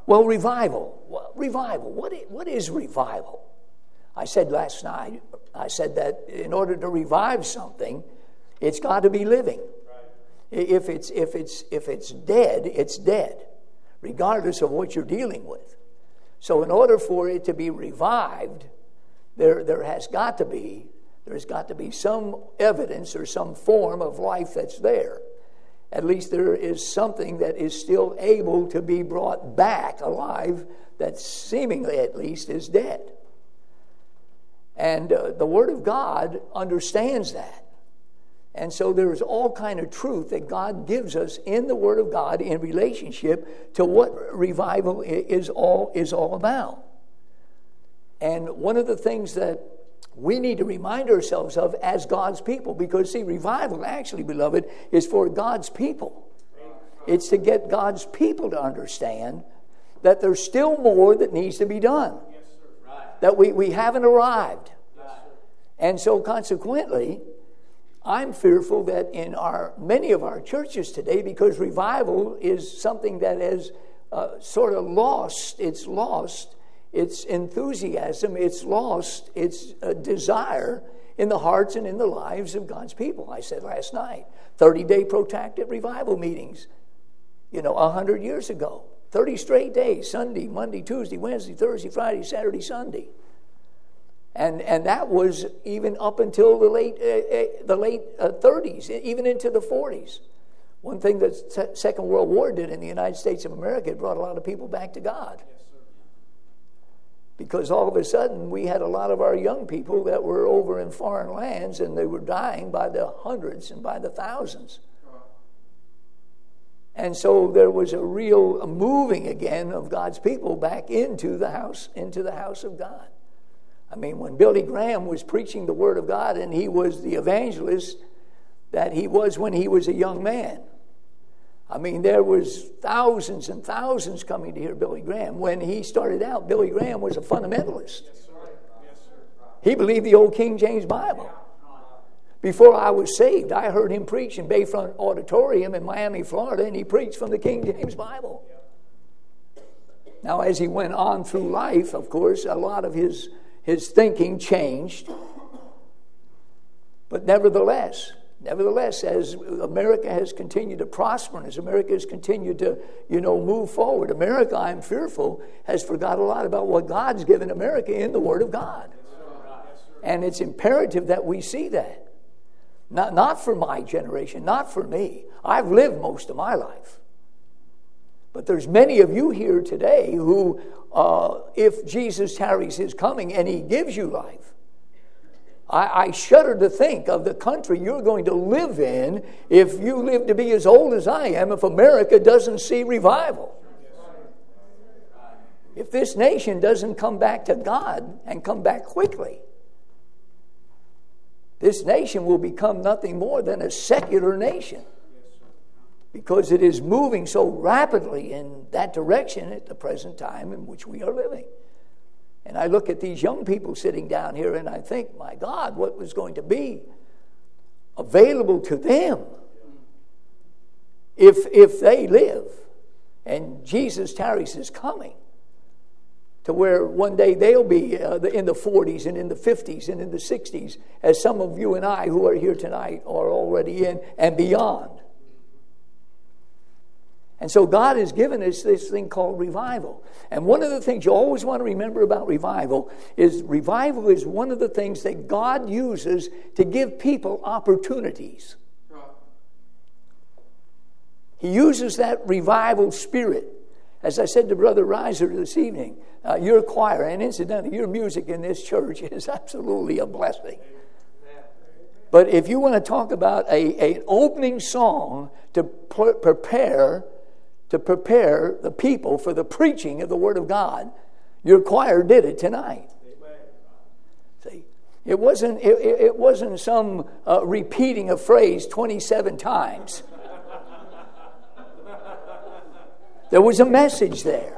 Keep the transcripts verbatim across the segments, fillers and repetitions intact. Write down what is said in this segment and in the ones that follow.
Well, revival. Well, revival. What is, what is revival? I said last night, I said that in order to revive something, it's got to be living. Right. If it's if it's if it's dead, it's dead, regardless of what you're dealing with. So in order for it to be revived, there there has got to be there's got to be some evidence or some form of life that's there. At least there is something that is still able to be brought back alive that seemingly at least is dead. And uh, the Word of God understands that. And so there's all kind of truth that God gives us in the Word of God in relationship to what revival is all, is all about. And one of the things that we need to remind ourselves of as God's people, because, see, revival actually, beloved, is for God's people. It's to get God's people to understand that there's still more that needs to be done. That we, we haven't arrived. And so consequently, I'm fearful that in our many of our churches today, because revival is something that has uh, sort of lost, it's lost its enthusiasm, it's lost its uh, desire in the hearts and in the lives of God's people. I said last night, thirty-day protracted revival meetings, you know, one hundred years ago. thirty straight days, Sunday, Monday, Tuesday, Wednesday, Thursday, Friday, Saturday, Sunday. And and that was even up until the late uh, uh, the late uh, thirties, even into the forties. One thing that the Second World War did in the United States of America, it brought a lot of people back to God. Because all of a sudden we had a lot of our young people that were over in foreign lands and they were dying by the hundreds and by the thousands. And so there was a real moving again of God's people back into the house, into the house of God. I mean, when Billy Graham was preaching the Word of God and he was the evangelist that he was when he was a young man, I mean, there was thousands and thousands coming to hear Billy Graham. When he started out, Billy Graham was a fundamentalist. He believed the old King James Bible. Before I was saved, I heard him preach in Bayfront Auditorium in Miami, Florida, and he preached from the King James Bible. Now, as he went on through life, of course, a lot of his, his thinking changed. But nevertheless, nevertheless, as America has continued to prosper and as America has continued to, you know, move forward, America, I'm fearful, has forgot a lot about what God's given America in the Word of God. And it's imperative that we see that. Not, not for my generation, not for me. I've lived most of my life. But there's many of you here today who, uh, if Jesus tarries his coming and he gives you life, I, I shudder to think of the country you're going to live in if you live to be as old as I am, if America doesn't see revival. If this nation doesn't come back to God and come back quickly, this nation will become nothing more than a secular nation because it is moving so rapidly in that direction at the present time in which we are living. And I look at these young people sitting down here and I think, my God, what was going to be available to them if, if they live and Jesus tarries his coming, to where one day they'll be uh, in the forties and in the fifties and in the sixties, as some of you and I who are here tonight are already in, and beyond. And so God has given us this thing called revival. And one of the things you always want to remember about revival is revival is one of the things that God uses to give people opportunities. He uses that revival spirit. As I said to Brother Reiser this evening, uh, your choir, and incidentally, your music in this church is absolutely a blessing. But if you want to talk about a, an opening song to pr- prepare to prepare the people for the preaching of the Word of God, your choir did it tonight. See, it wasn't it, it wasn't some uh, repeating a phrase twenty-seven times. There was a message there.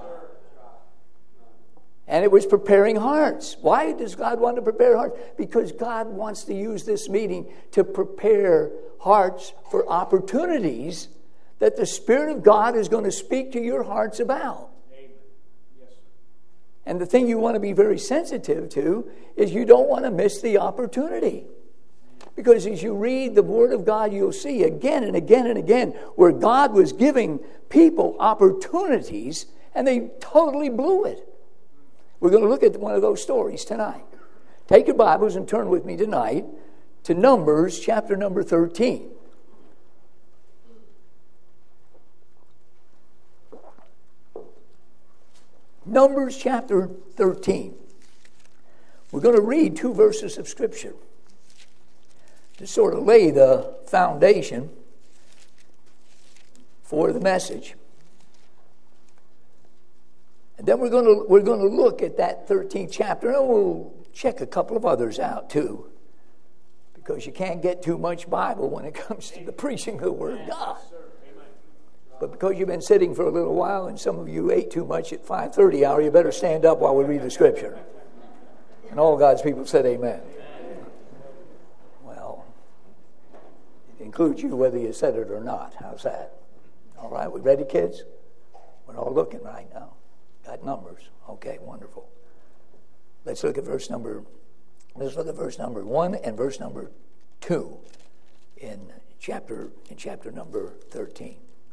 And it was preparing hearts. Why does God want to prepare hearts? Because God wants to use this meeting to prepare hearts for opportunities that the Spirit of God is going to speak to your hearts about. And the thing you want to be very sensitive to is you don't want to miss the opportunity. Because as you read the Word of God, you'll see again and again and again where God was giving people opportunities and they totally blew it. We're going to look at one of those stories tonight. Take your Bibles and turn with me tonight to Numbers chapter number thirteen. Numbers chapter thirteen. We're going to read two verses of Scripture to sort of lay the foundation for the message. And then we're going to we're going to look at that thirteenth chapter, and we'll check a couple of others out too, because you can't get too much Bible when it comes to the preaching of the Word of God. But because you've been sitting for a little while and some of you ate too much at five thirty hour, you better stand up while we read the Scripture. And all God's people said amen. Well, it includes you whether you said it or not. How's that? All right, we ready, kids? We're all looking right now. Got numbers. Okay, wonderful. Let's look at verse number, let's look at verse number one and verse number two in chapter, in chapter number thirteen.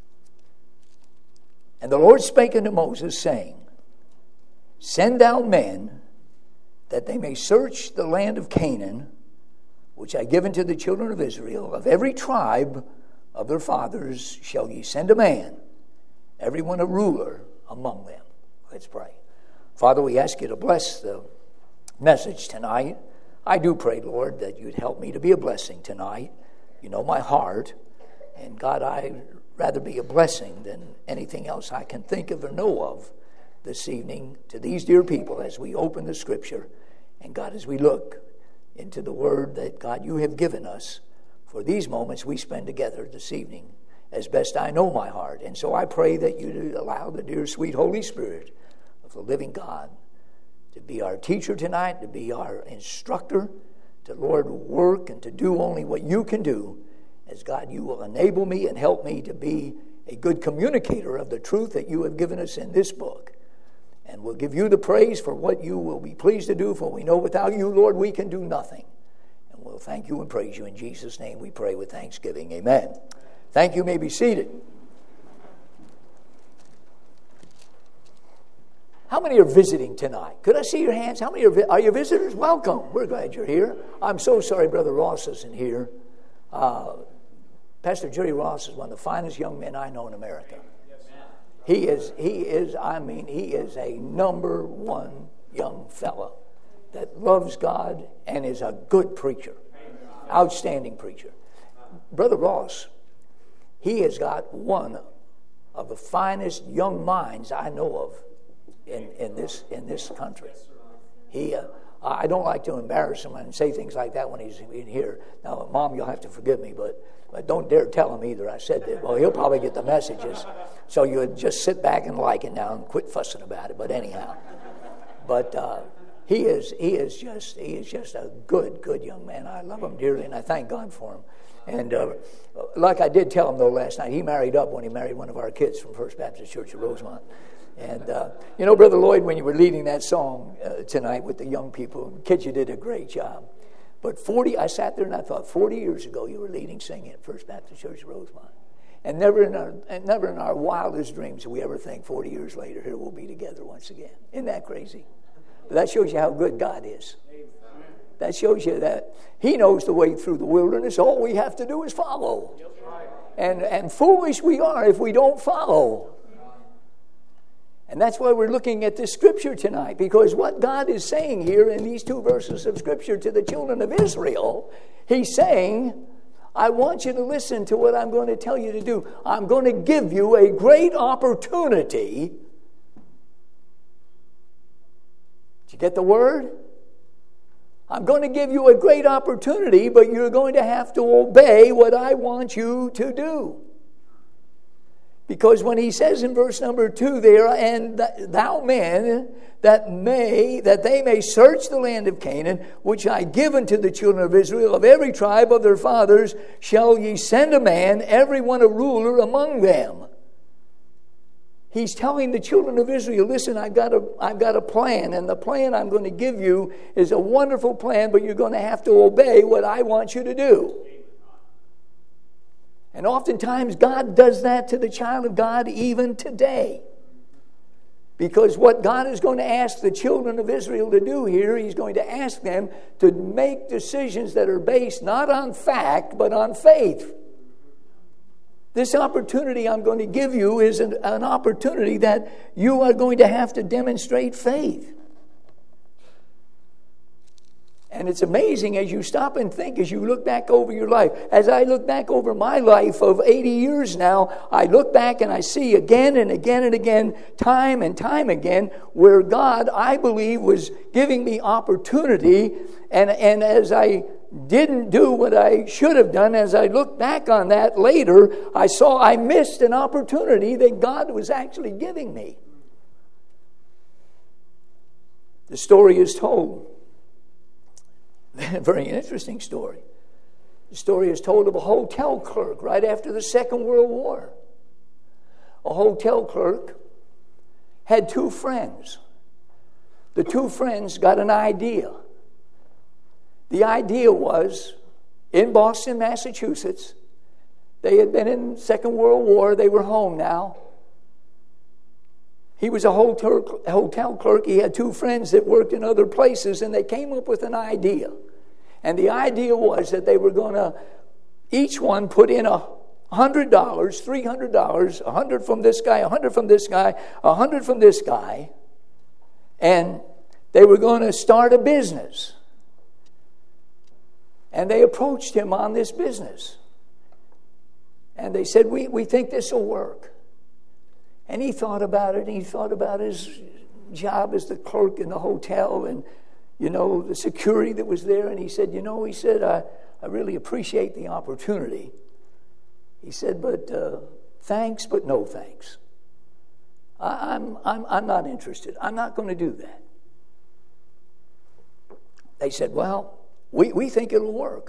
And the Lord spake unto Moses, saying, Send down men, that they may search the land of Canaan, which I give unto the children of Israel. Of every tribe of their fathers shall ye send a man, every one a ruler among them. Let's pray. Father, we ask you to bless the message tonight. I do pray, Lord, that you'd help me to be a blessing tonight. You know my heart. And God, I'd rather be a blessing than anything else I can think of or know of this evening to these dear people as we open the Scripture. And God, as we look into the Word that, God, you have given us for these moments we spend together this evening, as best I know my heart. And so I pray that you allow the dear, sweet Holy Spirit of the living God to be our teacher tonight, to be our instructor, to, Lord, work and to do only what you can do. As God, you will enable me and help me to be a good communicator of the truth that you have given us in this book. And we'll give you the praise for what you will be pleased to do, for we know without you, Lord, we can do nothing. And we'll thank you and praise you. In Jesus' name we pray with thanksgiving. Amen. Thank you. You may be seated. How many are visiting tonight? Could I see your hands? How many are, vi- are you visitors? Welcome. We're glad you're here. I'm so sorry Brother Ross isn't here. Uh, Pastor Jerry Ross is one of the finest young men I know in America. He is, he is, I mean, he is a number one young fella that loves God and is a good preacher. Outstanding preacher. Brother Ross, he has got one of the finest young minds I know of in, in this in this country. He, uh, I don't like to embarrass him and say things like that when he's in here. Now, Mom, you'll have to forgive me, but, but don't dare tell him either. I said that. Well, he'll probably get the messages. So you would just sit back and like it now and quit fussing about it. But anyhow, but uh, he is he is just he is just a good good young man. I love him dearly, and I thank God for him. And uh, like I did tell him though last night, he married up when he married one of our kids from First Baptist Church of Rosemont. And, uh, you know, Brother Lloyd, when you were leading that song uh, tonight with the young people, kids, you did a great job. But forty, I sat there and I thought, forty years ago you were leading singing at First Baptist Church of Rosemont. And never in our and never in our wildest dreams did we ever think forty years later, here we'll be together once again. Isn't that crazy? But that shows you how good God is. That shows you that He knows the way through the wilderness. All we have to do is follow. And, and foolish we are if we don't follow. And that's why we're looking at this scripture tonight, because what God is saying here in these two verses of scripture to the children of Israel, He's saying, I want you to listen to what I'm going to tell you to do. I'm going to give you a great opportunity. Did you get the word? I'm going to give you a great opportunity, but you're going to have to obey what I want you to do. Because when he says in verse number two there, and thou men that may, that they may search the land of Canaan, which I give unto the children of Israel, of every tribe of their fathers, shall ye send a man, every one a ruler among them. He's telling the children of Israel, listen, I've got, a, I've got a plan, and the plan I'm going to give you is a wonderful plan, but you're going to have to obey what I want you to do. And oftentimes God does that to the child of God even today. Because what God is going to ask the children of Israel to do here, He's going to ask them to make decisions that are based not on fact, but on faith. This opportunity I'm going to give you is an, an opportunity that you are going to have to demonstrate faith. And it's amazing as you stop and think, as you look back over your life. As I look back over my life of eighty years now, I look back and I see again and again and again, time and time again, where God, I believe, was giving me opportunity. And, and as I didn't do what I should have done, as I look back on that later, I saw I missed an opportunity that God was actually giving me. The story is told. A very interesting story. The story is told of a hotel clerk right after the Second World War. A hotel clerk had two friends. The two friends got an idea. The idea was, in Boston, Massachusetts, they had been in the Second World War, they were home now. He was a hotel, hotel clerk, he had two friends that worked in other places, and they came up with an idea. And the idea was that they were going to, each one put in a hundred dollars, three hundred dollars, a hundred from this guy, a hundred from this guy, a hundred from this guy, and they were going to start a business. And they approached him on this business. And they said, we, we think this will work. And he thought about it. He thought about his job as the clerk in the hotel and, you know, the security that was there. And he said, you know, he said, I, I really appreciate the opportunity. He said, but uh, thanks, but no thanks. I, I'm, I'm, I'm not interested. I'm not going to do that. They said, well, We we think it'll work.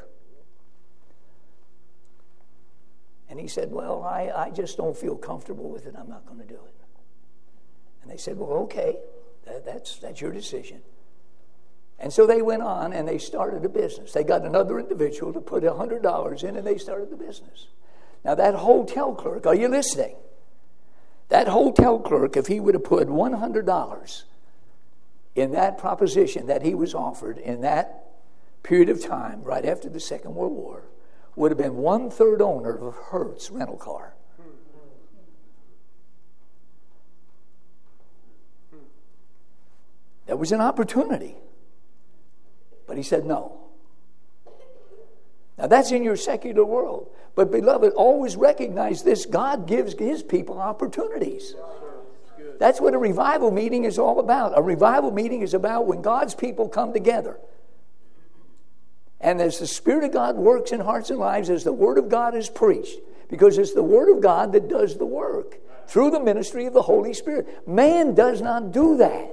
And he said, well, I, I just don't feel comfortable with it. I'm not going to do it. And they said, well, okay, that, that's that's your decision. And so they went on and they started a business. They got another individual to put one hundred dollars in and they started the business. Now that hotel clerk, are you listening? That hotel clerk, if he would have put one hundred dollars in that proposition that he was offered in that period of time, right after the Second World War, would have been one-third owner of Hertz rental car. There was an opportunity. But he said no. Now that's in your secular world. But beloved, always recognize this. God gives His people opportunities. That's what a revival meeting is all about. A revival meeting is about when God's people come together. And as the Spirit of God works in hearts and lives, as the Word of God is preached, because it's the Word of God that does the work through the ministry of the Holy Spirit. Man does not do that.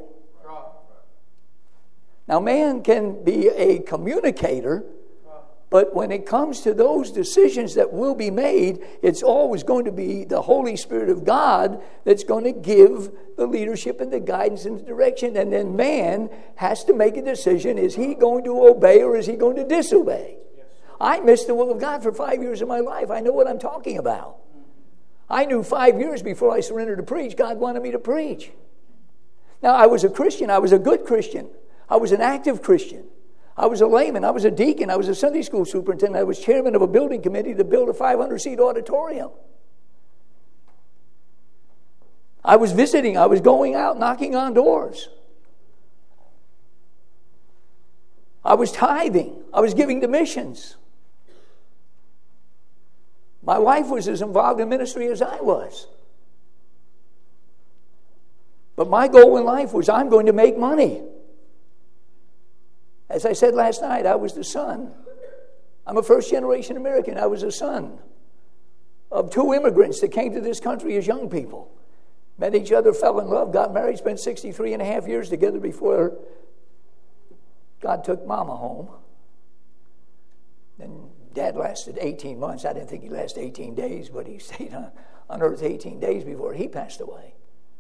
Now, man can be a communicator, but when it comes to those decisions that will be made, it's always going to be the Holy Spirit of God that's going to give the leadership and the guidance and the direction. And then man has to make a decision. Is he going to obey or is he going to disobey? Yes. I missed the will of God for five years of my life. I know what I'm talking about. I knew five years before I surrendered to preach, God wanted me to preach. Now, I was a Christian. I was a good Christian. I was an active Christian. I was a layman. I was a deacon. I was a Sunday school superintendent. I was chairman of a building committee to build a five hundred seat auditorium. I was visiting. I was going out, knocking on doors. I was tithing. I was giving to missions. My wife was as involved in ministry as I was. But my goal in life was I'm going to make money. As I said last night, I was the son. I'm a first-generation American. I was a son of two immigrants that came to this country as young people. Met each other, fell in love, got married, spent sixty-three and a half years together before God took Mama home. Then Dad lasted eighteen months. I didn't think he lasted eighteen days, but he stayed on, on earth eighteen days before he passed away.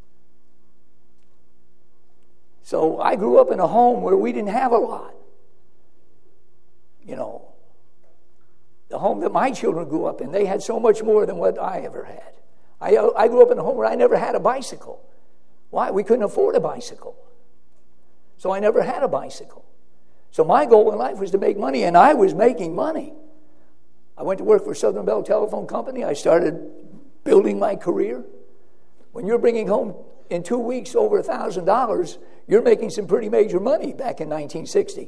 So I grew up in a home where we didn't have a lot. You know, the home that my children grew up in, they had so much more than what I ever had. I, I grew up in a home where I never had a bicycle. Why? We couldn't afford a bicycle. So I never had a bicycle. So my goal in life was to make money, and I was making money. I went to work for Southern Bell Telephone Company. I started building my career. When you're bringing home in two weeks over one thousand dollars, you're making some pretty major money back in nineteen sixty.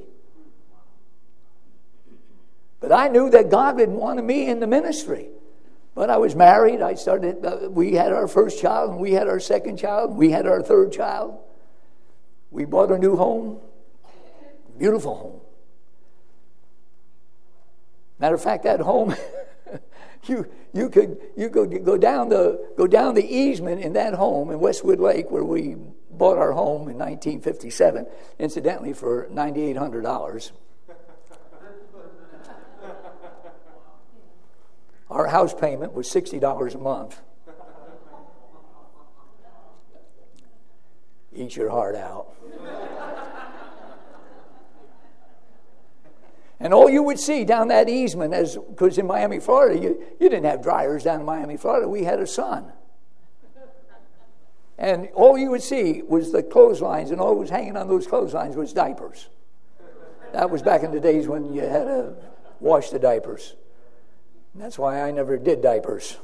But I knew that God had wanted me in the ministry. But I was married. I started. Uh, we had our first child, and we had our second child. And we had our third child. We bought a new home, beautiful home. Matter of fact, that home, you you could you could go down the go down the easement in that home in Westwood Lake, where we bought our home in nineteen fifty-seven, incidentally for nine thousand eight hundred dollars. Our house payment was sixty dollars a month. Eat your heart out. And all you would see down that easement, as because in Miami, Florida, you, you didn't have dryers down in Miami, Florida. We had a sun. And all you would see was the clotheslines, and all that was hanging on those clotheslines was diapers. That was back in the days when you had to wash the diapers. And that's why I never did diapers.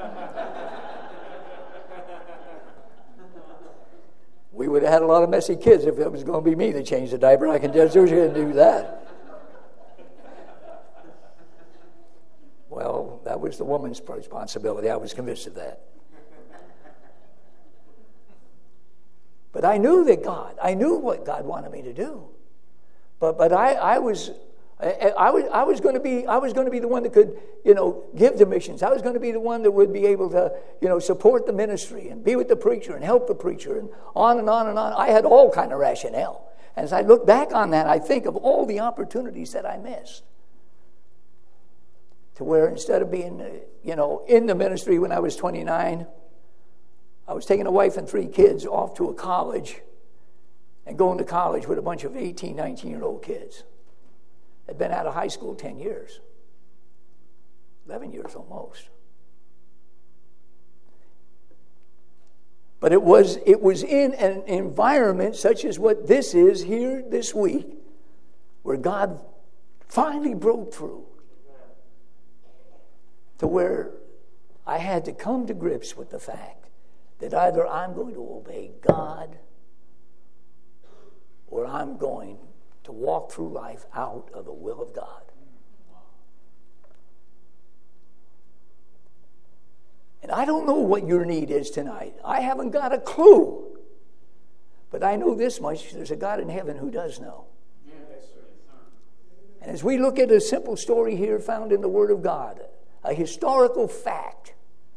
We would have had a lot of messy kids if it was going to be me that changed the diaper. I can just do that. Well, that was the woman's responsibility. I was convinced of that. But I knew that God, I knew what God wanted me to do. But but I, I was I, I was I was going to be I was going to be the one that could, you know, give the missions. I was going to be the one that would be able to, you know, support the ministry and be with the preacher and help the preacher and on and on and on. I had all kind of rationale. And as I look back on that, I think of all the opportunities that I missed. To where instead of being, you know, in the ministry when I was twenty-nine, I was taking a wife and three kids off to a college and going to college with a bunch of eighteen, nineteen-year-old kids. Had been out of high school ten years, eleven years almost. But it was it was in an environment such as what this is here this week, where God finally broke through. To where I had to come to grips with the fact that either I'm going to obey God or I'm going to walk through life out of the will of God. And I don't know what your need is tonight. I haven't got a clue. But I know this much. There's a God in heaven who does know. And as we look at a simple story here found in the Word of God, a historical fact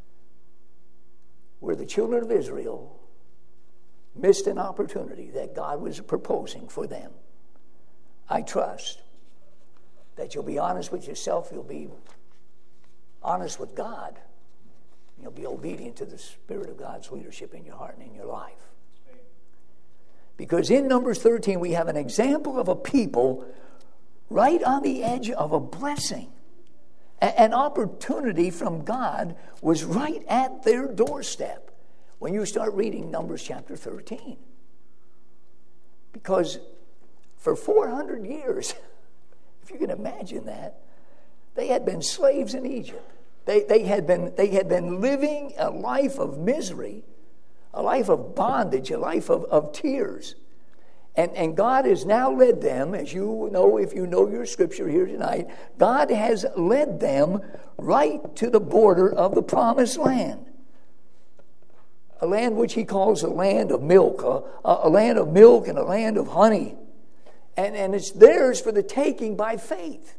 where the children of Israel missed an opportunity that God was proposing for them. I trust that you'll be honest with yourself, you'll be honest with God, you'll be obedient to the Spirit of God's leadership in your heart and in your life. Because in Numbers thirteen, we have an example of a people right on the edge of a blessing. An opportunity from God was right at their doorstep when you start reading Numbers chapter thirteen. Because for four hundred years, if you can imagine that, they had been slaves in Egypt. They, they, had been, they had been living a life of misery, a life of bondage, a life of, of tears. And, and God has now led them, as you know if you know your scripture here tonight, God has led them right to the border of the promised land. A land which he calls a land of milk, a, a land of milk and a land of honey. And, and it's theirs for the taking by faith.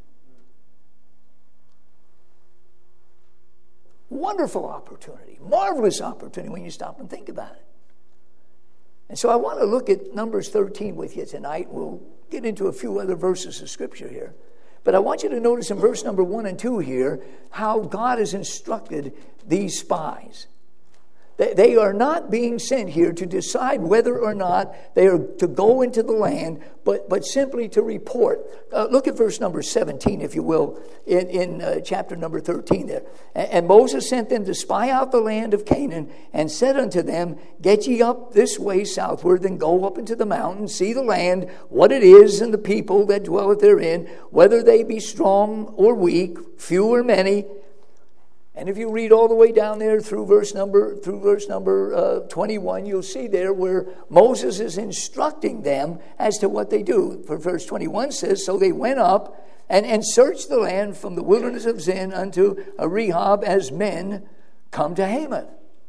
Wonderful opportunity, marvelous opportunity when you stop and think about it. And so I want to look at Numbers thirteen with you tonight. We'll get into a few other verses of Scripture here. But I want you to notice in verse number one and two here how God has instructed these spies. They are not being sent here to decide whether or not they are to go into the land, but, but simply to report. Uh, look at verse number seventeen, if you will, in, in uh, chapter number thirteen there. And, and Moses sent them to spy out the land of Canaan, and said unto them, Get ye up this way southward, and go up into the mountains, see the land, what it is, and the people that dwelleth therein, whether they be strong or weak, few or many. And if you read all the way down there through verse number through verse number uh, twenty-one, you'll see there where Moses is instructing them as to what they do. For verse twenty-one says, So they went up and, and searched the land from the wilderness of Zin unto Rehob, as men come to Hamath.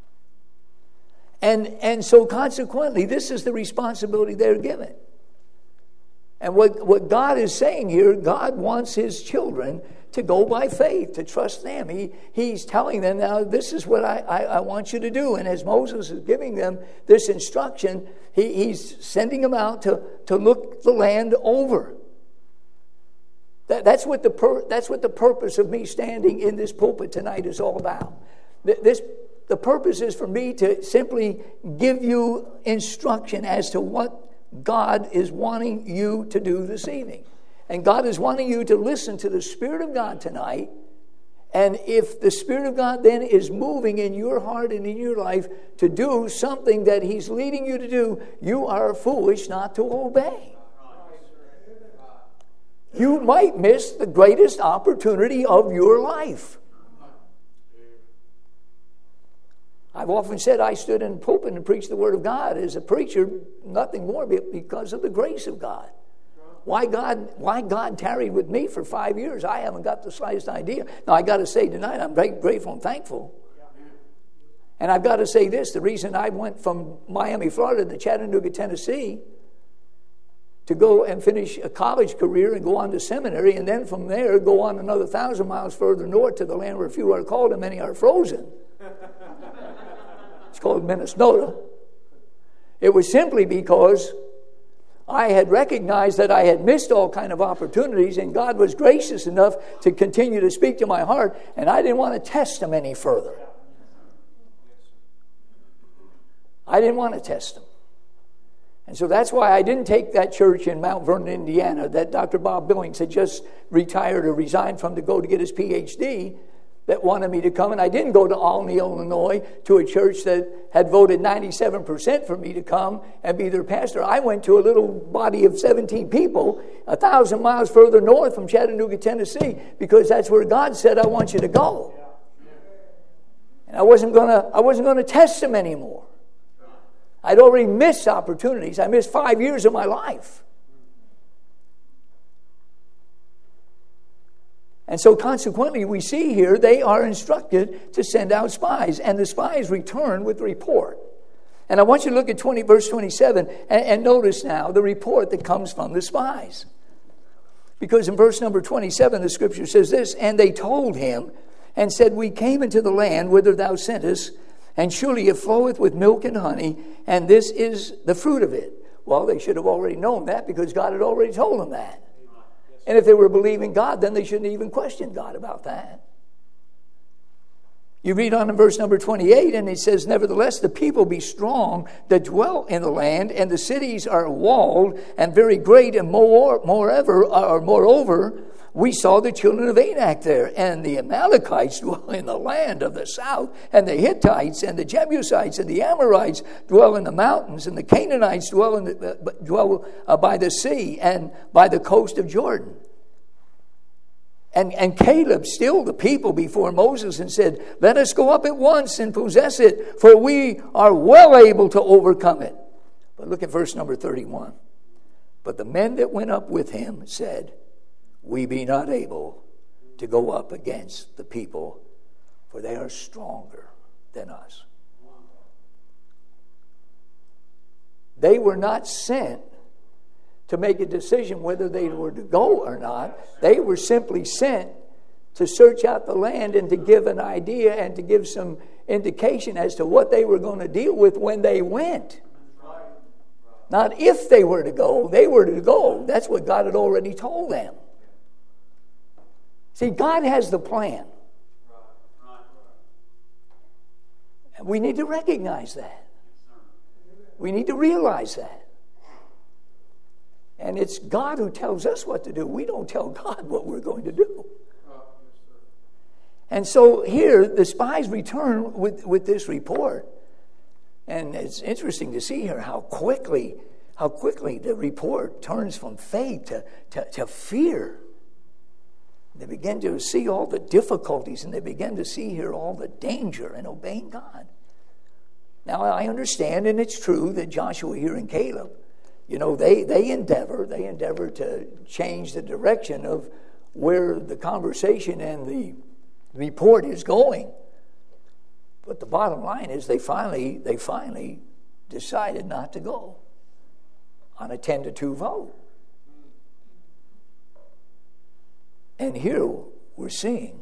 And, and so consequently, this is the responsibility they're given. And what, what God is saying here, God wants His children to go by faith, to trust them. He, he's telling them, now this is what I, I, I want you to do. And as Moses is giving them this instruction, he, he's sending them out to, to look the land over. That, that's, what the pur- that's what the purpose of me standing in this pulpit tonight is all about. This, the purpose is for me to simply give you instruction as to what God is wanting you to do this evening. And God is wanting you to listen to the Spirit of God tonight. And if the Spirit of God then is moving in your heart and in your life to do something that He's leading you to do, you are foolish not to obey. You might miss the greatest opportunity of your life. I've often said I stood in the pulpit and preached the Word of God as a preacher, nothing more because of the grace of God. Why God, why God tarried with me for five years, I haven't got the slightest idea. Now, I got to say tonight, I'm very grateful and thankful. And I've got to say this, the reason I went from Miami, Florida to Chattanooga, Tennessee, to go and finish a college career and go on to seminary, and then from there go on another thousand miles further north to the land where few are called and many are frozen. It's called Minnesota. It was simply because I had recognized that I had missed all kind of opportunities, and God was gracious enough to continue to speak to my heart, and I didn't want to test Him any further. I didn't want to test Him. And so that's why I didn't take that church in Mount Vernon, Indiana, that Doctor Bob Billings had just retired or resigned from to go to get his P H D, that wanted me to come. And I didn't go to Olney, Illinois, to a church that had voted ninety-seven percent for me to come and be their pastor. I went to a little body of seventeen people a thousand miles further north from Chattanooga, Tennessee, because that's where God said, I want you to go. And I wasn't gonna, I wasn't gonna test Him anymore. I'd already missed opportunities. I missed five years of my life. And so consequently, we see here they are instructed to send out spies. And the spies return with report. And I want you to look at twenty, verse twenty-seven and, and notice now the report that comes from the spies. Because in verse number twenty-seven, the scripture says this, And they told him and said, We came into the land whither thou sentest, and surely it floweth with milk and honey, and this is the fruit of it. Well, they should have already known that because God had already told them that. And if they were believing God, then they shouldn't even question God about that. You read on in verse number twenty-eight, and it says, Nevertheless, the people be strong that dwell in the land, and the cities are walled and very great, and more, moreover, or moreover, we saw the children of Anak there, and the Amalekites dwell in the land of the south, and the Hittites, and the Jebusites, and the Amorites dwell in the mountains, and the Canaanites dwell in the, uh, dwell uh, by the sea and by the coast of Jordan. And, and Caleb stilled the people before Moses and said, Let us go up at once and possess it, for we are well able to overcome it. But look at verse number thirty-one. But the men that went up with him said, We be not able to go up against the people, for they are stronger than us. They were not sent to make a decision whether they were to go or not. They were simply sent to search out the land and to give an idea and to give some indication as to what they were going to deal with when they went. Not if they were to go. They were to go. That's what God had already told them. See, God has the plan. We need to recognize that. We need to realize that. And it's God who tells us what to do. We don't tell God what we're going to do. And so here, the spies return with, with this report. And it's interesting to see here how quickly, how quickly the report turns from faith to, to, to fear. They begin to see all the difficulties, and they begin to see here all the danger in obeying God. Now, I understand, and it's true, that Joshua here and Caleb, you know, they, they endeavor, they endeavor to change the direction of where the conversation and the report is going. But the bottom line is they finally, they finally decided not to go on a ten to two vote. And here we're seeing,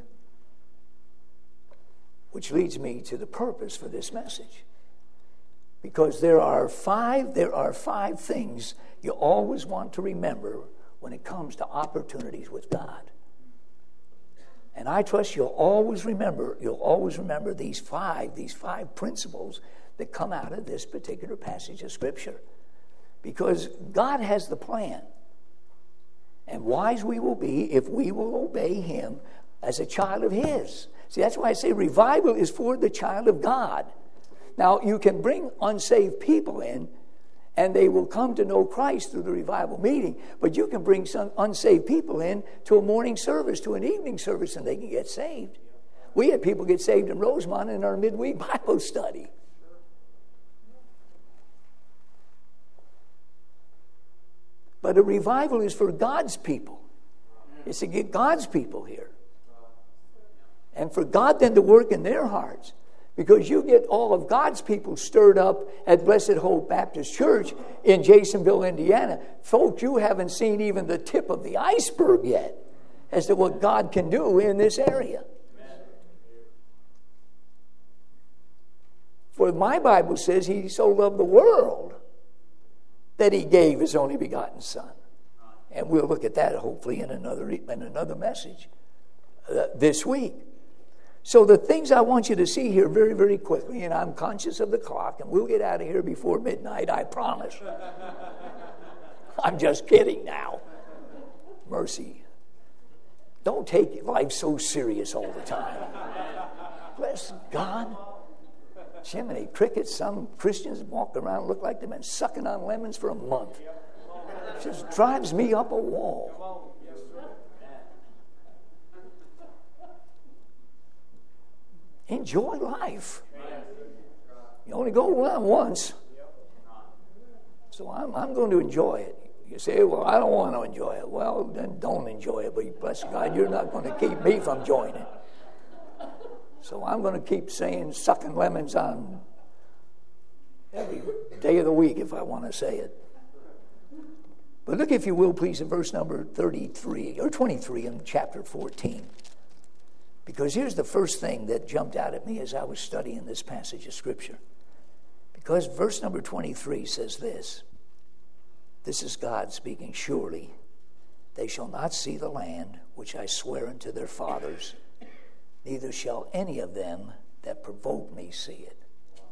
which leads me to the purpose for this message. Because there are five, there are five things you always want to remember when it comes to opportunities with God. And I trust you'll always remember, you'll always remember these five, these five principles that come out of this particular passage of Scripture. Because God has the plan. And wise we will be if we will obey Him as a child of His. See, that's why I say revival is for the child of God. Now, you can bring unsaved people in, and they will come to know Christ through the revival meeting. But you can bring some unsaved people in to a morning service, to an evening service, and they can get saved. We had people get saved in Rosemont in our midweek Bible study. But a revival is for God's people. It's to get God's people here. And for God then to work in their hearts. Because you get all of God's people stirred up at Blessed Hope Baptist Church in Jasonville, Indiana. Folks, you haven't seen even the tip of the iceberg yet as to what God can do in this area. For my Bible says He so loved the world that He gave His only begotten Son. And we'll look at that hopefully in another, in another message uh, this week. So the things I want you to see here very, very quickly, and I'm conscious of the clock, and we'll get out of here before midnight, I promise. I'm just kidding now. Mercy. Don't take life so serious all the time. Bless God. Jiminy crickets, some Christians walk around and look like they've been sucking on lemons for a month. It just drives me up a wall. Enjoy life. You only go around once. So I'm, I'm going to enjoy it. You say, well, I don't want to enjoy it. Well, then don't enjoy it. But bless God, you're not going to keep me from enjoying it. So I'm going to keep saying sucking lemons on every day of the week if I want to say it. But look, if you will, please, at verse number thirty-three or twenty-three in chapter fourteen. Because here's the first thing that jumped out at me as I was studying this passage of Scripture. Because verse number twenty-three says this. This is God speaking. Surely they shall not see the land which I swear unto their fathers, neither shall any of them that provoke me see it.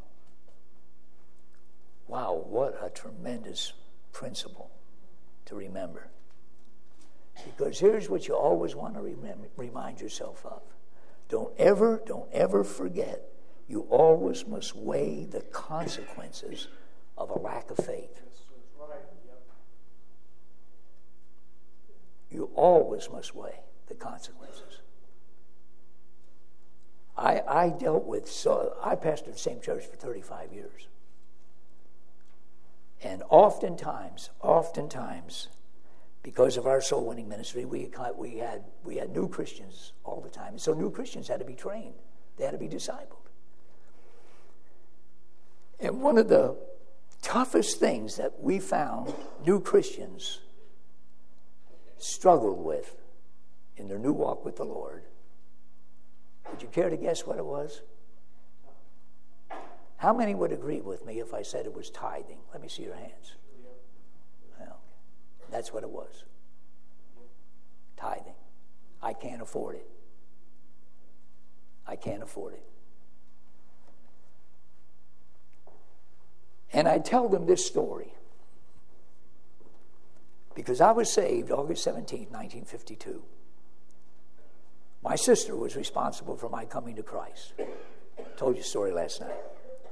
Wow, what a tremendous principle to remember. Because here's what you always want to remember, remind yourself of. Don't ever, don't ever forget, you always must weigh the consequences of a lack of faith. You always must weigh the consequences. I, I dealt with, so I pastored the same church for thirty-five years. And oftentimes, oftentimes, because of our soul winning ministry, we we had we had new Christians all the time. And so new Christians had to be trained. They had to be discipled. And one of the toughest things that we found new Christians struggled with in their new walk with the Lord. Would you care to guess what it was? How many would agree with me if I said it was tithing? Let me see your hands. Well, that's what it was. Tithing. I can't afford it. I can't afford it. And I tell them this story because I was saved August seventeenth, nineteen fifty-two. My sister was responsible for my coming to Christ. I told you a story last night.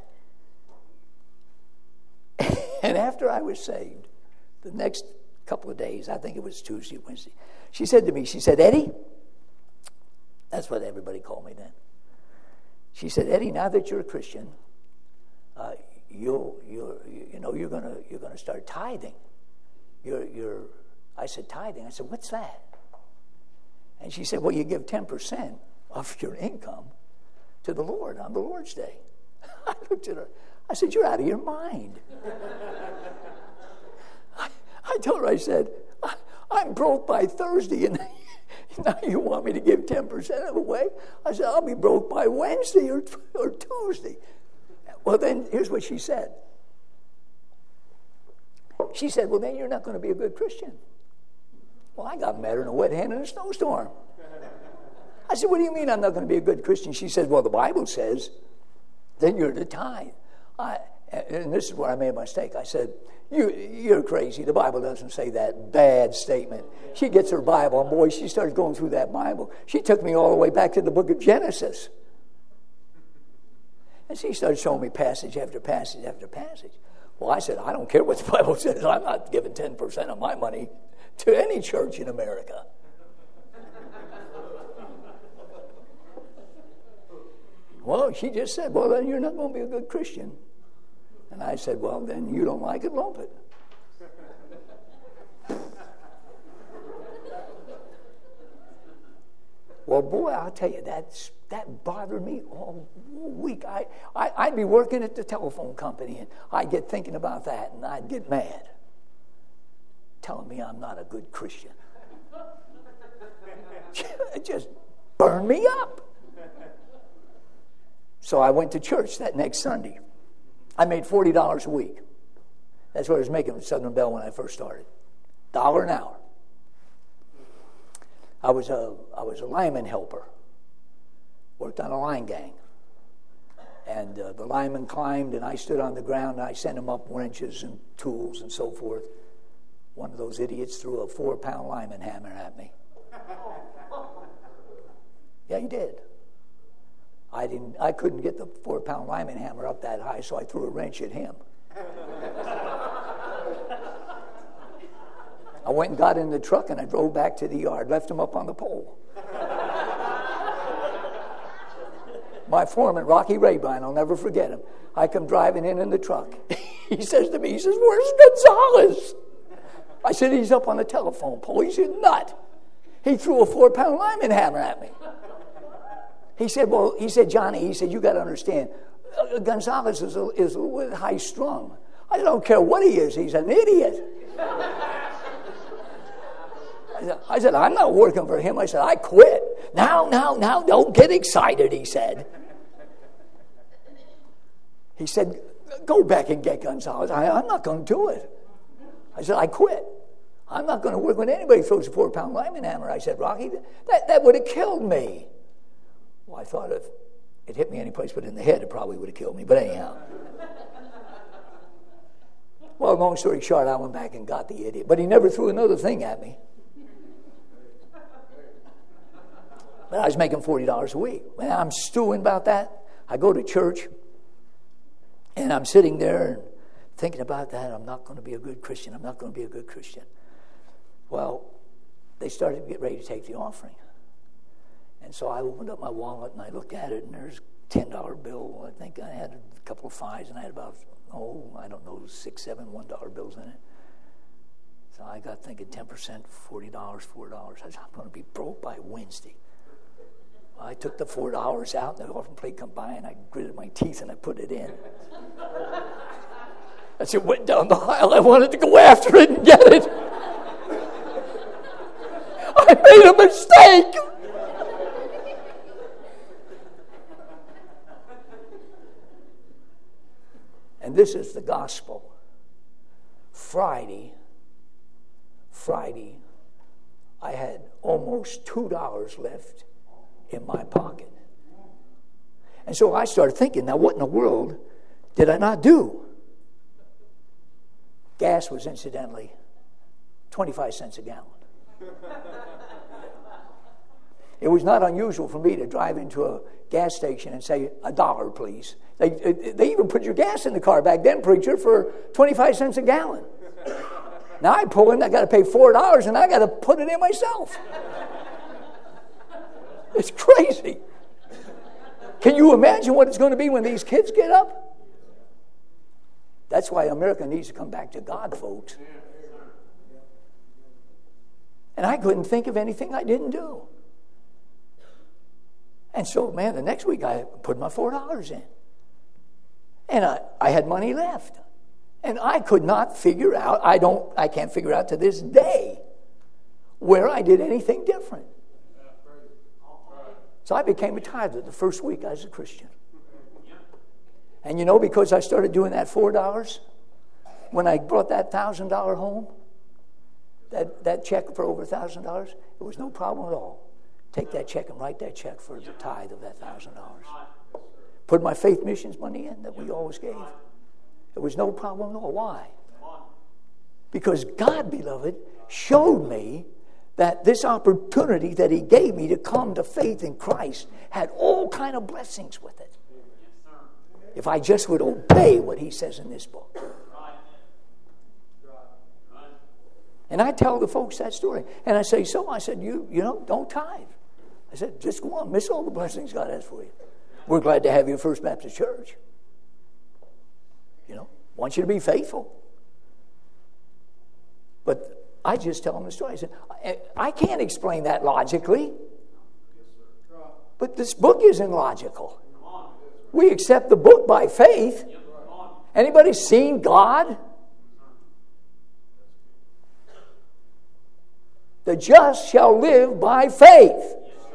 And after I was saved, the next couple of days, I think it was Tuesday, Wednesday, she said to me, she said, Eddie, that's what everybody called me then. She said, Eddie, now that you're a Christian, uh, you'll, you're, you know, you're gonna, you're gonna start tithing. You're, you're. I said, tithing. I said, what's that? And she said, well, you give ten percent of your income to the Lord on the Lord's Day. I looked at her. I said, you're out of your mind. I, I told her, I said, I, I'm broke by Thursday, and now you want me to give ten percent of it away? I said, I'll be broke by Wednesday or, or Tuesday. Well, then, here's what she said. She said, well, then you're not going to be a good Christian. Well, I got madder than a wet hen in a snowstorm. I said, what do you mean I'm not going to be a good Christian? She said, well, the Bible says then you're to tithe. I, and this is where I made a mistake. I said, you, you're crazy. The Bible doesn't say that bad statement. She gets her Bible, and boy, she started going through that Bible. She took me all the way back to the book of Genesis. And she started showing me passage after passage after passage. Well, I said, I don't care what the Bible says. I'm not giving ten percent of my money to any church in America. Well, she just said, well, then you're not going to be a good Christian. And I said, well, then you don't like it, lump it. Well, boy, I'll tell you, that's, that bothered me all week. I, I, I'd be working at the telephone company, and I'd get thinking about that, and I'd get mad, telling me I'm not a good Christian. It just burned me up. So I went to church that next Sunday. I made forty dollars a week. That's what I was making with Southern Bell when I first started. Dollar an hour. I was a I was a lineman helper. Worked on a line gang. And uh, the lineman climbed, and I stood on the ground, and I sent him up wrenches and tools and so forth. One of those idiots threw a four-pound lineman hammer at me. Yeah, he did. I didn't. I couldn't get the four-pound lineman hammer up that high, so I threw a wrench at him. I went and got in the truck, and I drove back to the yard, left him up on the pole. My foreman, Rocky Rabine, I'll never forget him. I come driving in in the truck. He says to me, he says, where's Gonzalez? I said, he's up on the telephone pole. He's a nut. He threw a four-pound lineman hammer at me. He said, well, he said, Johnny, he said, you got to understand, uh, Gonzalez is a, is a little high-strung. I don't care what he is. He's an idiot. I said, I said, I'm not working for him. I said, I quit. Now, now, now, don't get excited, he said. He said, go back and get Gonzalez. I, I'm not going to do it. I said, I quit. I'm not going to work when anybody throws a four-pound lineman hammer. I said, Rocky, that, that would have killed me. Well, I thought if it hit me any place but in the head, it probably would have killed me. But anyhow. Well, long story short, I went back and got the idiot. But he never threw another thing at me. But I was making forty dollars a week. When I'm stewing about that, I go to church, and I'm sitting there and thinking about that. I'm not going to be a good Christian. I'm not going to be a good Christian. Well, they started to get ready to take the offering. And so I opened up my wallet, and I looked at it, and there's a ten dollar bill. I think I had a couple of fives, and I had about, oh, I don't know, six, seven one dollar bills in it. So I got thinking ten percent, forty dollars, four dollars. I said, I'm going to be broke by Wednesday. I took the four dollars out, and the offering plate come by, and I gritted my teeth, and I put it in. As it went down the aisle, I wanted to go after it and get it. I made a mistake. And this is the gospel. Friday, Friday, I had almost two dollars left in my pocket. And so I started thinking, now what in the world did I not do? Gas was incidentally twenty-five cents a gallon. It was not unusual for me to drive into a gas station and say, a dollar, please. They, they even put your gas in the car back then, preacher, for twenty-five cents a gallon. Now I pull in, I got to pay four dollars, and I got to put it in myself. It's crazy. Can you imagine what it's going to be when these kids get up? That's why America needs to come back to God, folks. And I couldn't think of anything I didn't do. And so, man, the next week I put my four dollars in. And I, I had money left. And I could not figure out, I don't, I can't figure out to this day where I did anything different. So I became a tither the first week I was a Christian. And you know, because I started doing that four dollars, when I brought that one thousand dollars home, that, that check for over one thousand dollars, it was no problem at all. Take that check and write that check for the tithe of that one thousand dollars. Put my faith missions money in that we always gave. It was no problem at all. Why? Because God, beloved, showed me that this opportunity that He gave me to come to faith in Christ had all kind of blessings with it. If I just would obey what He says in this book. And I tell the folks that story. And I say, so I said, you, you know, don't tithe. I said, just go on, miss all the blessings God has for you. We're glad to have you at First Baptist Church. You know, want you to be faithful. But I just tell them the story. I said, I, I can't explain that logically. But this book isn't logical. We accept the book by faith. Anybody seen God? The just shall live by faith.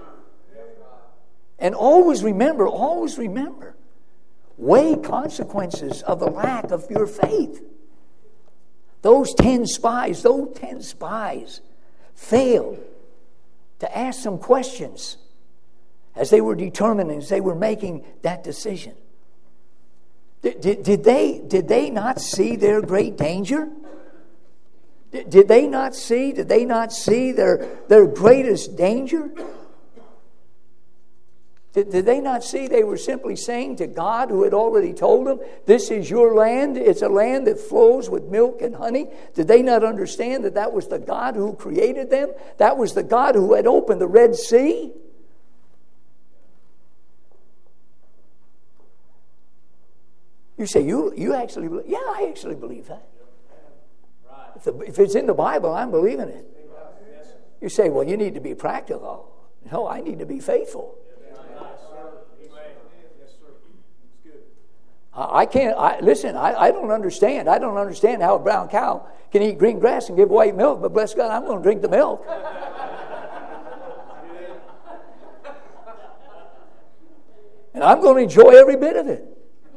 And always remember, always remember, weigh consequences of the lack of your faith. Those ten spies, those ten spies failed to ask some questions as they were determining, as they were making that decision. Did, did, did, they, did they not see their great danger? Did, did they not see, did they not see their, their greatest danger? Did, did they not see they were simply saying to God, who had already told them, this is your land, it's a land that flows with milk and honey? Did they not understand that that was the God who created them? That was the God who had opened the Red Sea? You say, you, you actually believe? Yeah, I actually believe that. If, the, if it's in the Bible, I'm believing it. You say, well, you need to be practical. No, I need to be faithful. I can't, I, listen, I, I don't understand. I don't understand how a brown cow can eat green grass and give white milk, but bless God, I'm going to drink the milk. And I'm going to enjoy every bit of it.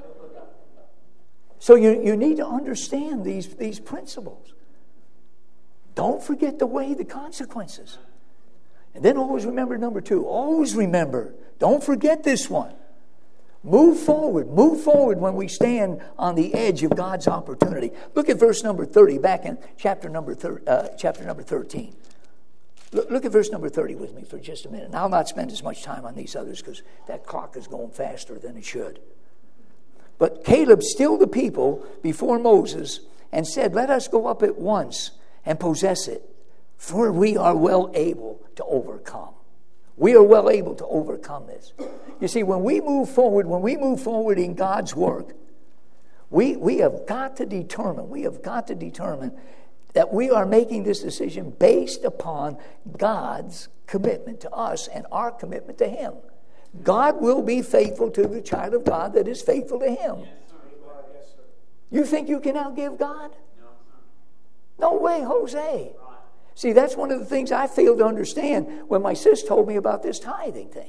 So you, you need to understand these, these principles. Don't forget to weigh the consequences. And then always remember number two. Always remember, don't forget this one. Move forward. Move forward when we stand on the edge of God's opportunity. Look at verse number thirty, back in chapter number thir- uh, chapter number thirteen. Look, look at verse number thirty with me for just a minute. And I'll not spend as much time on these others because that clock is going faster than it should. But Caleb stilled the people before Moses and said, let us go up at once and possess it, for we are well able to overcome. We are well able to overcome this. You see, when we move forward, when we move forward in God's work, we, we have got to determine, we have got to determine that we are making this decision based upon God's commitment to us and our commitment to Him. God will be faithful to the child of God that is faithful to Him. You think you can outgive God? No way, Jose. See, that's one of the things I failed to understand when my sis told me about this tithing thing.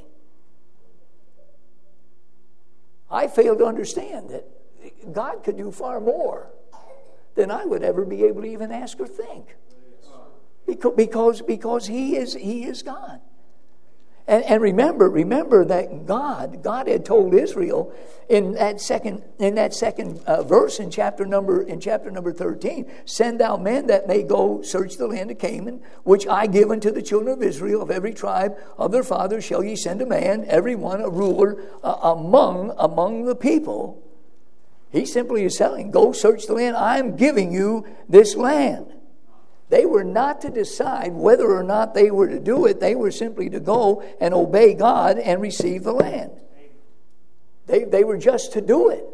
I failed to understand that God could do far more than I would ever be able to even ask or think. Because, because, because he is, he is God. And, and remember, remember that God, God had told Israel in that second, in that second uh, verse in chapter number in chapter number thirteen, send out men that may go search the land of Canaan, which I give unto the children of Israel. Of every tribe of their fathers shall ye send a man, every one a ruler uh, among among the people. He simply is telling, go search the land. I'm giving you this land. They were not to decide whether or not they were to do it. They were simply to go and obey God and receive the land. They, they were just to do it.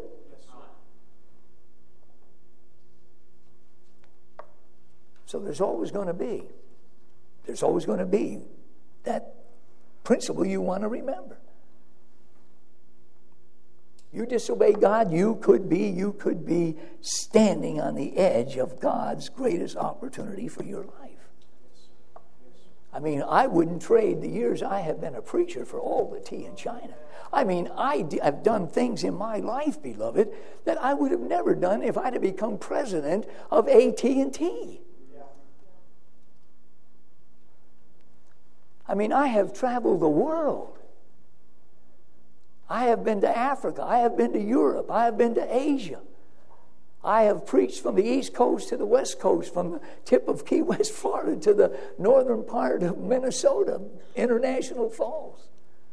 So there's always going to be, there's always going to be that principle you want to remember. You disobey God, you could be, you could be standing on the edge of God's greatest opportunity for your life. I mean, I wouldn't trade the years I have been a preacher for all the tea in China. I mean, I have done things in my life, beloved, that I would have never done if I'd have become president of A T and T. I mean, I have traveled the world. I have been to Africa. I have been to Europe. I have been to Asia. I have preached from the East Coast to the West Coast, from the tip of Key West, Florida, to the northern part of Minnesota, International Falls.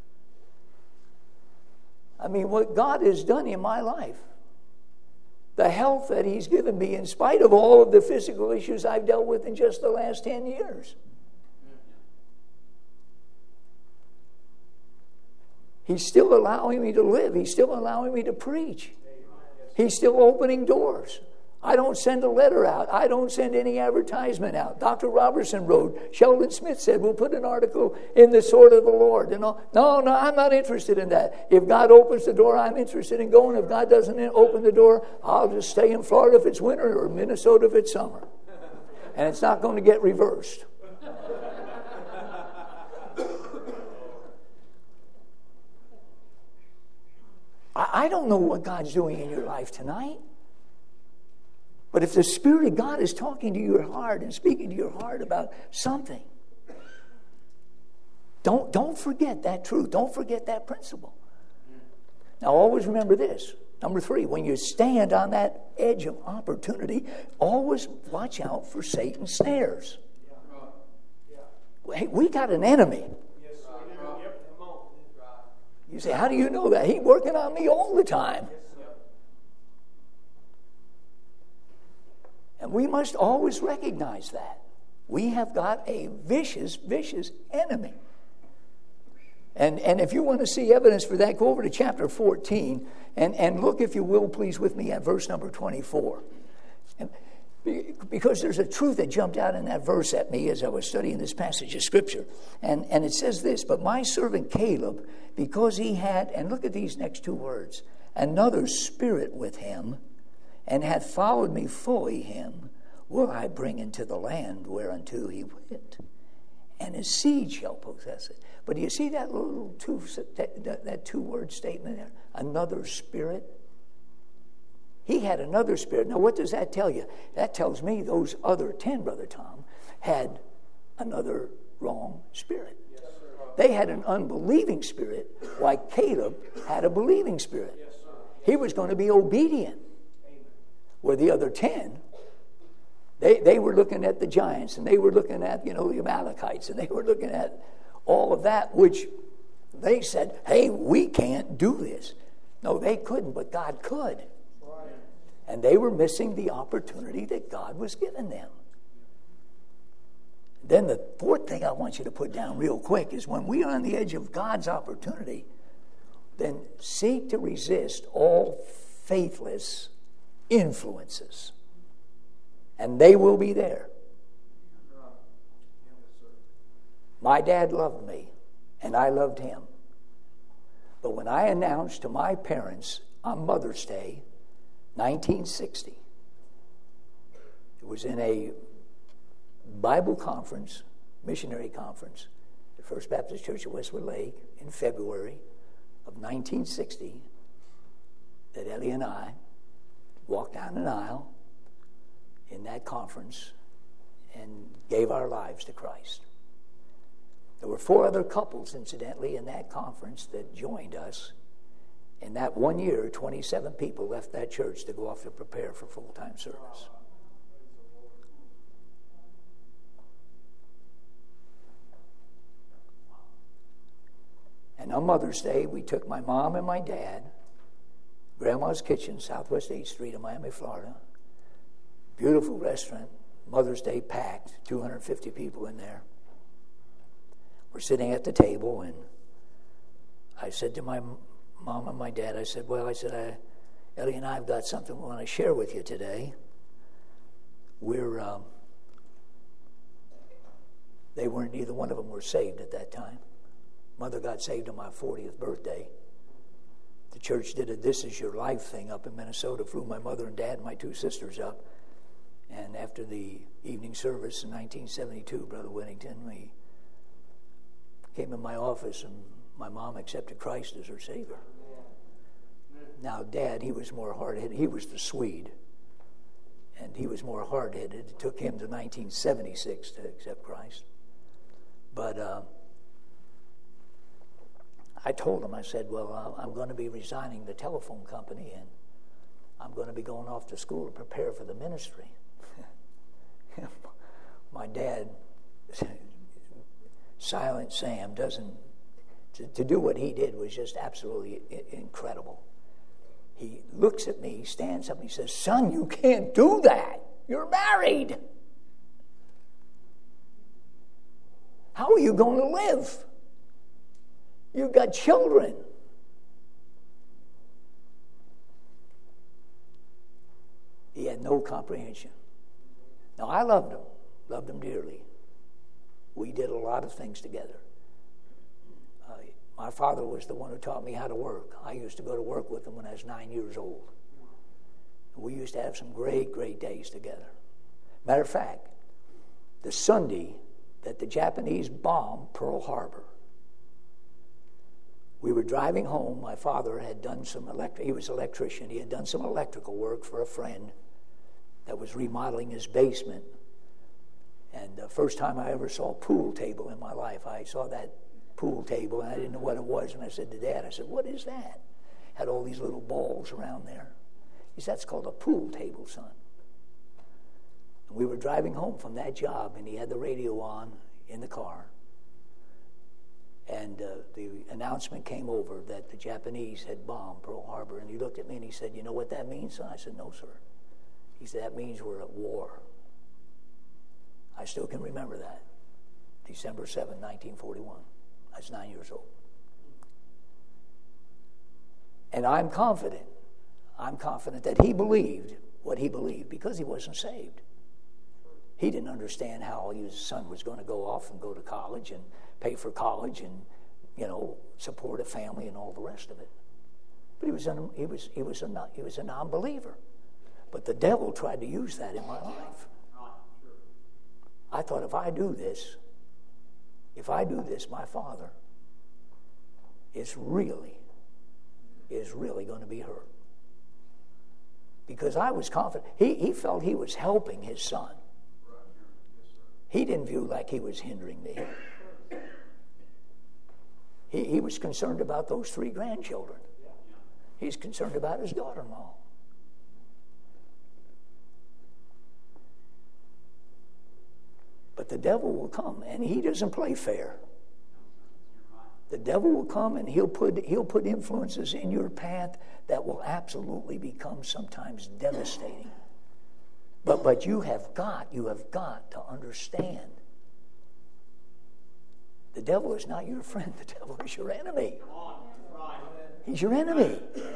I mean, what God has done in my life, the health that He's given me, in spite of all of the physical issues I've dealt with in just the last ten years. He's still allowing me to live. He's still allowing me to preach. He's still opening doors. I don't send a letter out. I don't send any advertisement out. Doctor Robertson wrote, Sheldon Smith said, we'll put an article in the Sword of the Lord. You know, no, no, I'm not interested in that. If God opens the door, I'm interested in going. If God doesn't open the door, I'll just stay in Florida if it's winter or Minnesota if it's summer. And it's not going to get reversed. I don't know what God's doing in your life tonight. But if the Spirit of God is talking to your heart and speaking to your heart about something, don't, don't forget that truth. Don't forget that principle. Now, always remember this. Number three, when you stand on that edge of opportunity, always watch out for Satan's snares. Hey, we got an enemy. You say, how do you know that? He's working on me all the time. And we must always recognize that. We have got a vicious, vicious enemy. And, and if you want to see evidence for that, go over to chapter fourteen and, and look, if you will, please, with me at verse number twenty-four. And because there's a truth that jumped out in that verse at me as I was studying this passage of Scripture. And, and it says this, but my servant Caleb, because he had, and look at these next two words, another spirit with him, and hath followed me fully him, will I bring into the land whereunto he went, and his seed shall possess it. But do you see that little two, that, that two-word statement there? Another spirit. He had another spirit. Now, what does that tell you? That tells me those other ten, Brother Tom, had another wrong spirit. Yes, they had an unbelieving spirit, like Caleb had a believing spirit. Yes, he was going to be obedient. Amen. Where the other ten, they, they were looking at the giants, and they were looking at, you know, the Amalekites, and they were looking at all of that, which they said, hey, we can't do this. No, they couldn't, but God could. And they were missing the opportunity that God was giving them. Then the fourth thing I want you to put down real quick is when we are on the edge of God's opportunity, then seek to resist all faithless influences. And they will be there. My dad loved me, and I loved him. But when I announced to my parents on Mother's Day, nineteen sixty, it was in a Bible conference, missionary conference, the First Baptist Church of Westwood Lake in February of nineteen sixty, that Ellie and I walked down an aisle in that conference and gave our lives to Christ. There were four other couples, incidentally, in that conference that joined us. In that one year, twenty-seven people left that church to go off to prepare for full-time service. And on Mother's Day, we took my mom and my dad, Grandma's Kitchen, Southwest eighth Street in Miami, Florida. Beautiful restaurant, Mother's Day packed, two hundred fifty people in there. We're sitting at the table, and I said to my mom and my dad, I said, well, I said, I, Ellie and I have got something we want to share with you today. We're, um, they weren't, neither one of them were saved at that time. Mother got saved on my fortieth birthday. The church did a This Is Your Life thing up in Minnesota, flew my mother and dad and my two sisters up. And after the evening service in nineteen seventy-two, Brother Whittington, we came in my office and my mom accepted Christ as her Savior. Now, Dad, he was more hard-headed. He was the Swede. And he was more hard-headed. It took him to nineteen seventy-six to accept Christ. But uh, I told him, I said, well, uh, I'm going to be resigning the telephone company and I'm going to be going off to school to prepare for the ministry. My dad, Silent Sam, doesn't, to, to do what he did was just absolutely I- incredible. He looks at me, stands up, and he says, son, you can't do that. You're married. How are you going to live? You've got children. He had no comprehension. Now, I loved him, loved him dearly. We did a lot of things together. Uh, my father was the one who taught me how to work. I used to go to work with him when I was nine years old. We used to have some great, great days together. Matter of fact, the Sunday that the Japanese bombed Pearl Harbor, we were driving home. My father had done some electric, he was an electrician. He had done some electrical work for a friend that was remodeling his basement. And the first time I ever saw a pool table in my life, I saw that pool table and I didn't know what it was. And I said to Dad, I said, what is that? Had all these little balls around there. He said, that's called a pool table, son. And we were driving home from that job and he had the radio on in the car. And uh, the announcement came over that the Japanese had bombed Pearl Harbor. And he looked at me and he said, you know what that means, son? I said, no, sir. He said, that means we're at war. I still can remember that. December seventh, nineteen forty-one. I was nine years old. And I'm confident, I'm confident that he believed what he believed because he wasn't saved. He didn't understand how his son was going to go off and go to college and pay for college and, you know, support a family and all the rest of it. But he was a, he was he was a he was a non-believer. But the devil tried to use that in my life. I thought if I do this, if I do this, my father is really, is really going to be hurt. Because I was confident. He, he felt he was helping his son. He didn't view like he was hindering me. He, he was concerned about those three grandchildren. He's concerned about his daughter-in-law. But the devil will come, and he doesn't play fair. The devil will come, and he'll put he'll put influences in your path that will absolutely become sometimes devastating. But but you have got you have got to understand. The devil is not your friend. The devil is your enemy. He's your enemy.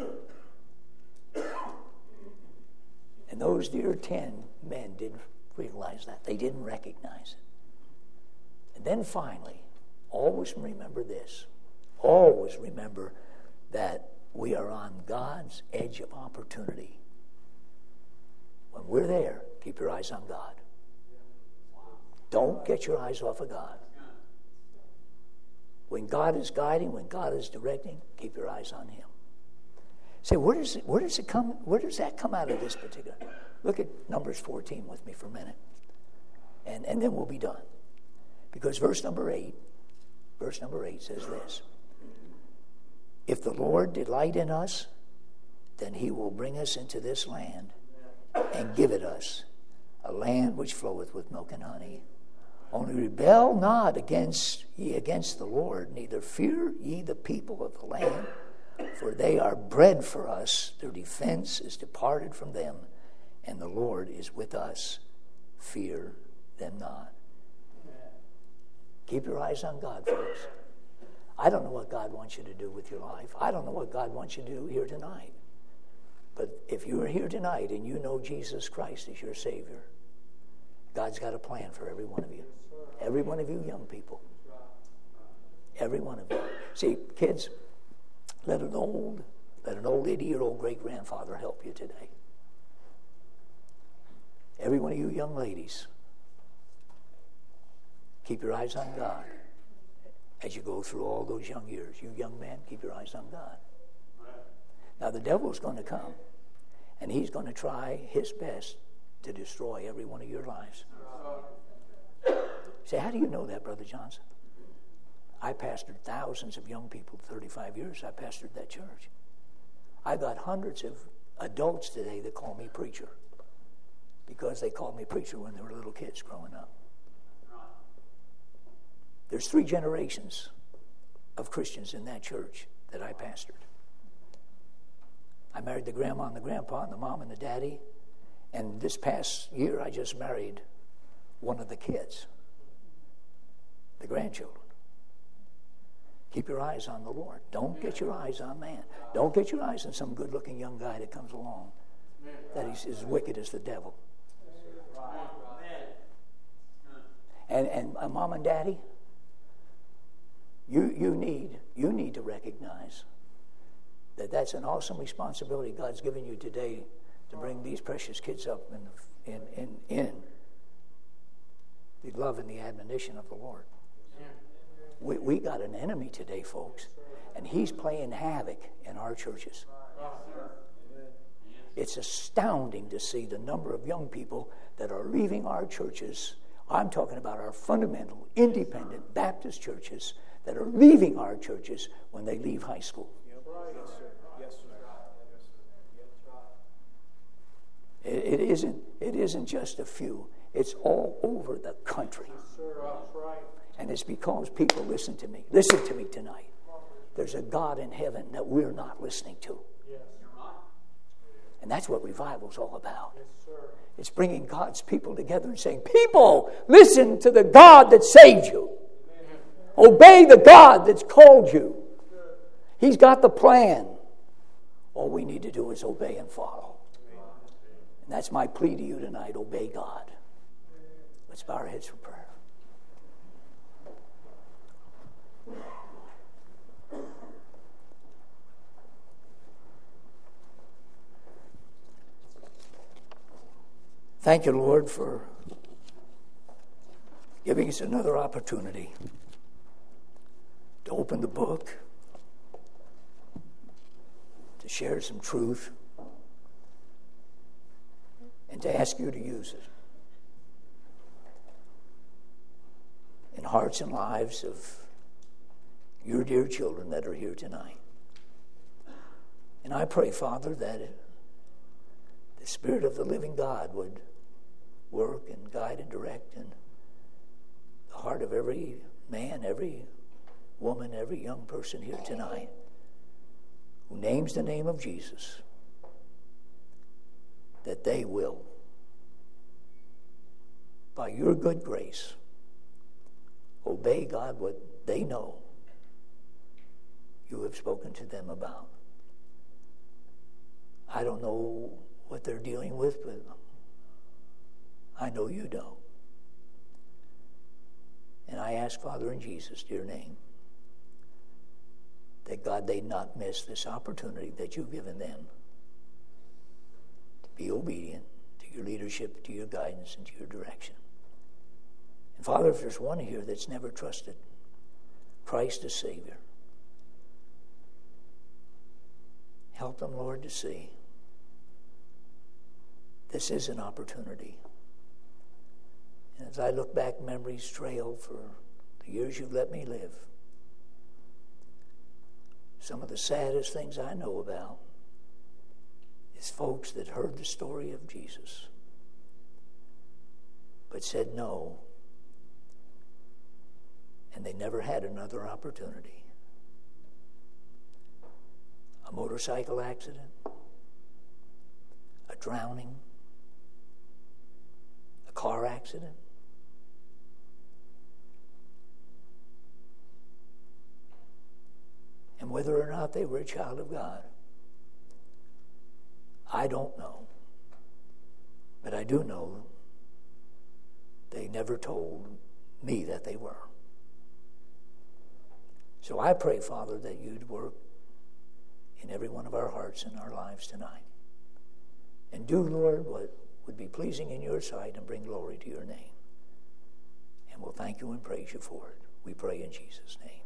And those dear ten men didn't realize that. They didn't recognize it. And then finally, always remember this. Always remember that we are on God's edge of opportunity. When we're there, keep your eyes on God. Don't get your eyes off of God. When God is guiding, when God is directing, keep your eyes on Him. Say, where does it, where does it come? Where does that come out of this particular? Look at Numbers fourteen with me for a minute, and and then we'll be done. Because verse number eight, Verse number eight says this. If the Lord delight in us, then he will bring us into this land and give it us, a land which floweth with milk and honey. Only rebel not against ye against the Lord, neither fear ye the people of the land, for they are bread for us. Their defense is departed from them, and the Lord is with us. Fear them not. Keep your eyes on God, folks. I don't know what God wants you to do with your life. I don't know what God wants you to do here tonight. But if you're here tonight and you know Jesus Christ is your Savior, God's got a plan for every one of you. Every one of you young people. Every one of you. See, kids, let an old, let an old eighty-year-old great-grandfather help you today. Every one of you young ladies, keep your eyes on God as you go through all those young years. You young men, keep your eyes on God. Now, the devil's going to come, and he's going to try his best to destroy every one of your lives. Say, how do you know that, Brother Johnson? I pastored thousands of young people, thirty-five years I pastored that church. I got hundreds of adults today that call me preacher because they called me preacher when they were little kids growing up. There's three generations of Christians in that church that I pastored. I married the grandma and the grandpa and the mom and the daddy. And this past year, I just married one of the kids, the grandchildren. Keep your eyes on the Lord. Don't get your eyes on man. Don't get your eyes on some good-looking young guy that comes along that is as wicked as the devil. And and uh, mom and daddy, you you need you need to recognize that that's an awesome responsibility God's given you today to bring these precious kids up in in in, in the love and the admonition of the Lord. We we got an enemy today, folks, and he's playing havoc in our churches. It's astounding to see the number of young people that are leaving our churches. I'm talking about our fundamental, independent Baptist churches that are leaving our churches when they leave high school. It, it isn't. It isn't just a few. It's all over the country. And it's because people listen to me. Listen to me tonight. There's a God in heaven that we're not listening to. And that's what revival's all about. It's bringing God's people together and saying, people, listen to the God that saved you. Obey the God that's called you. He's got the plan. All we need to do is obey and follow. And that's my plea to you tonight. Obey God. Let's bow our heads for prayer. Thank you, Lord, for giving us another opportunity to open the book, to share some truth, and to ask you to use it in hearts and lives of your dear children that are here tonight. And I pray, Father, that the Spirit of the living God would work and guide and direct in the heart of every man, every woman, every young person here tonight who names the name of Jesus, that they will, by your good grace, obey, God, what they know you have spoken to them about. I don't know what they're dealing with, but I know you know. And I ask, Father, in Jesus' dear name, that God, they not miss this opportunity that you've given them to be obedient to your leadership, to your guidance, and to your direction. And Father, if there's one here that's never trusted Christ as Savior, help them, Lord, to see this is an opportunity. And as I look back, memories trail for the years you've let me live. Some of the saddest things I know about is folks that heard the story of Jesus but said no, and they never had another opportunity. A motorcycle accident, a drowning, a car accident. And whether or not they were a child of God, I don't know. But I do know they never told me that they were. So I pray, Father, that you'd work in every one of our hearts and our lives tonight. And do, Lord, what would be pleasing in your sight and bring glory to your name. And we'll thank you and praise you for it. We pray in Jesus' name.